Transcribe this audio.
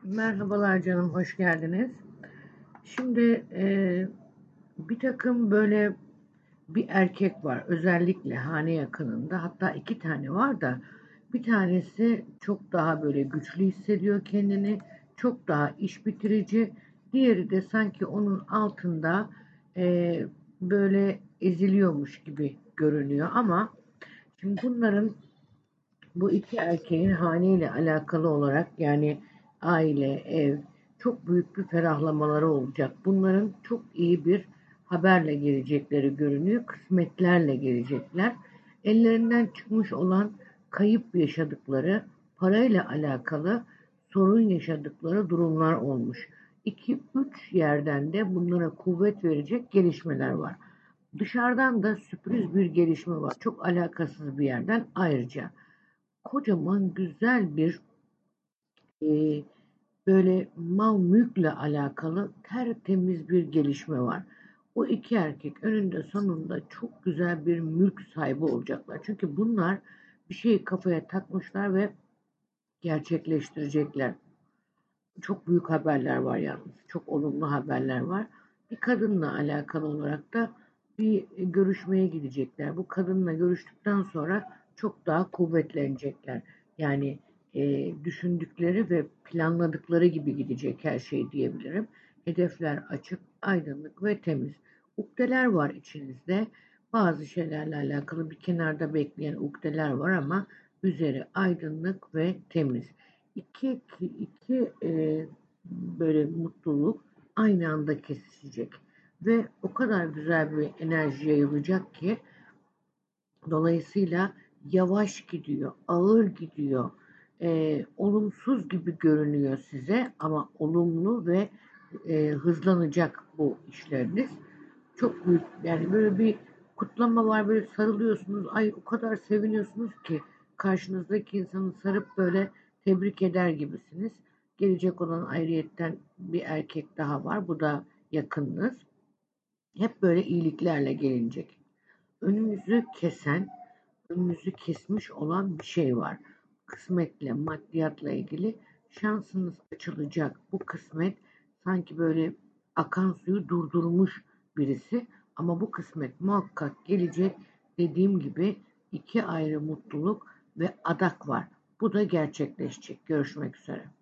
Merhabalar canım, hoş geldiniz. Şimdi bir takım böyle bir erkek var, özellikle hane yakınında, hatta iki tane var da bir tanesi çok daha böyle güçlü hissediyor kendini, çok daha iş bitirici, diğeri de sanki onun altında böyle eziliyormuş gibi görünüyor ama şimdi bu iki erkeğin haneyle alakalı olarak yani aile, ev çok büyük bir ferahlamaları olacak. Bunların çok iyi bir haberle gelecekleri görünüyor. Kısmetlerle gelecekler. Ellerinden çıkmış olan kayıp yaşadıkları, parayla alakalı sorun yaşadıkları durumlar olmuş. 2-3 yerden de bunlara kuvvet verecek gelişmeler var. Dışarıdan da sürpriz bir gelişme var. Çok alakasız bir yerden ayrıca kocaman güzel bir e, böyle mal mülkle alakalı tertemiz bir gelişme var. O iki erkek önünde sonunda çok güzel bir mülk sahibi olacaklar. Çünkü bunlar bir şeyi kafaya takmışlar ve gerçekleştirecekler. Çok büyük haberler var yalnız. Çok olumlu haberler var. Bir kadınla alakalı olarak da bir görüşmeye gidecekler. Bu kadınla görüştükten sonra çok daha kuvvetlenecekler. Yani düşündükleri ve planladıkları gibi gidecek her şey diyebilirim. Hedefler açık, aydınlık ve temiz. Ukdeler var içinizde. Bazı şeylerle alakalı bir kenarda bekleyen ukdeler var ama üzeri aydınlık ve temiz. İki böyle mutluluk aynı anda kesişecek ve o kadar güzel bir enerji yayılacak ki dolayısıyla yavaş gidiyor, ağır gidiyor, olumsuz gibi görünüyor size ama olumlu ve hızlanacak bu işleriniz. Çok büyük yani böyle bir kutlama var, böyle sarılıyorsunuz, ay o kadar seviniyorsunuz ki karşınızdaki insanı sarıp böyle tebrik eder gibisiniz. Gelecek olan ayrıyetten bir erkek daha var, bu da yakınınız. Hep böyle iyiliklerle gelinecek. Önünüzü kesen, önünüzü kesmiş olan bir şey var. Kısmetle, maddiyatla ilgili şansınız açılacak. Bu kısmet sanki böyle akan suyu durdurmuş birisi ama bu kısmet muhakkak gelecek. Dediğim gibi iki ayrı mutluluk ve adak var. Bu da gerçekleşecek. Görüşmek üzere.